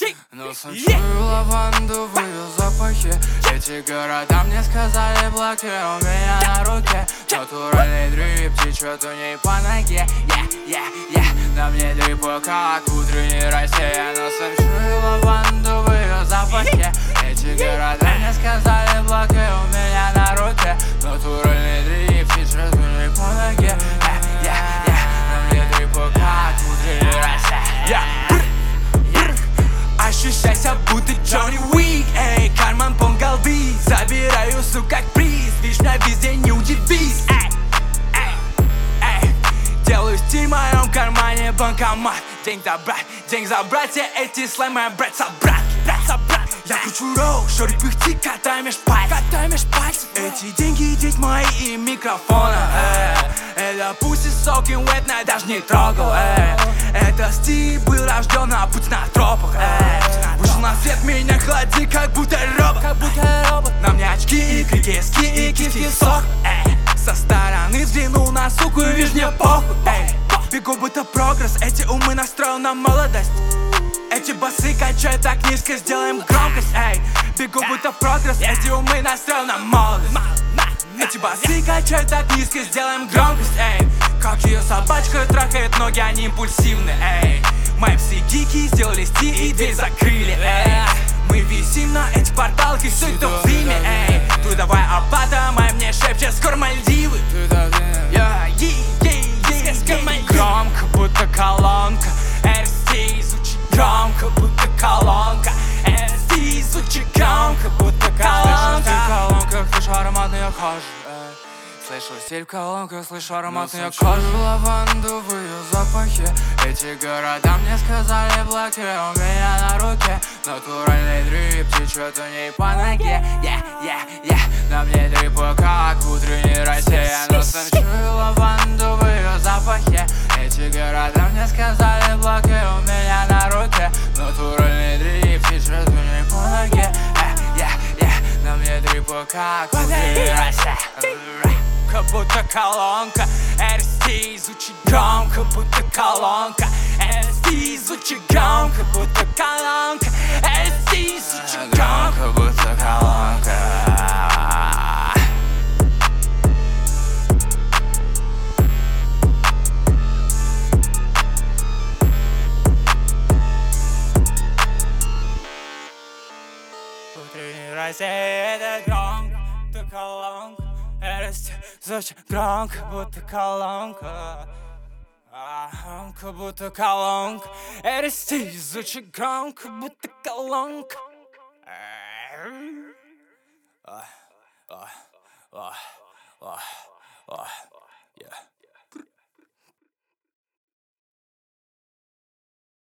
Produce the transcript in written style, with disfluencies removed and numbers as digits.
Носом чую лавандовые запахи. Эти города мне сказали блоки у меня на руке. Натуральный дрип течет у ней по ноге. На мне дрипы, как утренний Россия. Носом чую лавандовые запахи. Эти города мне сказали блоки у меня на руке. Натуральный дрип течет у ней по ноге. На мне дрипы, как утренний Россия. Ощущайся, будто Джонни Уик, эй, карман полн голды. Забираю, сука, как приз, видишь меня везде, не удивись. Делаю стиль в моем кармане банкомат. Деньги забрать, все эти слаймы, брат, собрат. Я кручу роу, шорик пыхтит, катай меж пальцев. Эти деньги, деть мои и микрофона. Это пусть и сокин wet, но я даже не трогал. Это стиль был рожден на путь на тропах. Вышел на свет, меня холоди, как будто робот. На мне очки и крики, ски и киски сок. Со стороны взглянул на суку и вижу мне похуй. Бегу будто прогресс, эти умы настроил на молодость. Эти басы качают так низко, сделаем громкость. Бегу будто прогресс, эти умы настроил на молодость. Эти басы качают так низко, сделаем громкость. Как ее собачка трахает ноги, они импульсивны. Мои псы гики сделали стиль и дверь закрыли. Мы висим на этих порталах и все это в Риме. Трудовая оплата, моя мне шепчет, скоро Мальдивы. Громко, будто колонка. RST звучит громко, будто колонка. RST звучит громко, будто колонка. В колонках слышу ароматную кожу. Слышу стиль в колонках, слышу ароматную кожу. Лавандовые запахи. Эти города мне сказали блоки у меня на руке. Натуральный дрип течет у ней по ноге. На мне дрипы, как утренний Россия. Носом чую лавандовые запахи. Эти города мне сказали блоки у меня на руке. Натуральный дрип течет у ней по ноге. На мне дрипы, как утренний Россия. Как будто колонка. RST звучит громко, будто колонка. RST звучит громко, будто колонка. RST звучит громко, будто колонка. Утренний Россия, это громко, будто колонка. RST звучит громко, будто колонка. Громко, будто колонка. RST звучит громко, будто колонка. Yeah.